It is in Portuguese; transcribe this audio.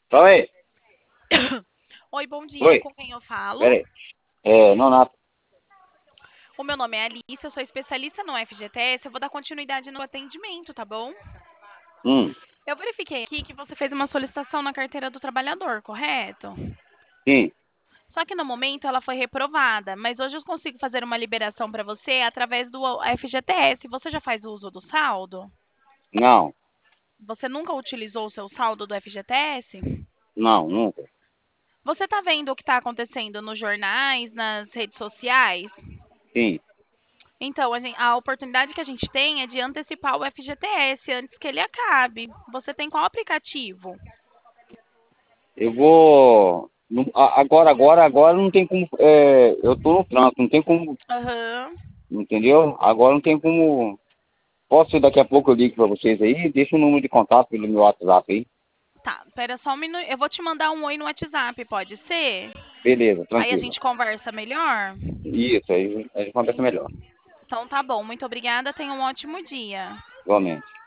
Oi, Oi, bom dia. oi, Com quem eu falo? peraí. Nonato. O meu nome é Alice, eu sou especialista no FGTS. Eu vou dar continuidade no atendimento, tá bom? Hum, Eu verifiquei aqui que você fez uma solicitação na carteira do trabalhador, correto? sim, Só que no momento ela foi reprovada, mas hoje eu consigo fazer uma liberação para você através do FGTS. Você já faz uso do saldo? não, Você nunca utilizou o seu saldo do FGTS? não, nunca. Você está vendo o que está acontecendo nos jornais, nas redes sociais? Sim, Então, a oportunidade que a gente tem é de antecipar o FGTS antes que ele acabe. Você tem qual aplicativo? eu vou. Agora não tem como. Eu tô no trânsito, não tem como. Aham. Entendeu? Agora não tem como. Posso ser daqui a pouco eu ligo pra vocês aí? Deixa o número de contato pelo meu WhatsApp aí. Tá, espera só um minuto. Eu vou te mandar um oi no WhatsApp, pode ser? Beleza, Aí a tranquilo. gente conversa melhor? Isso, aí a gente conversa melhor. Então tá bom, muito obrigada. Tenha um ótimo dia. Igualmente.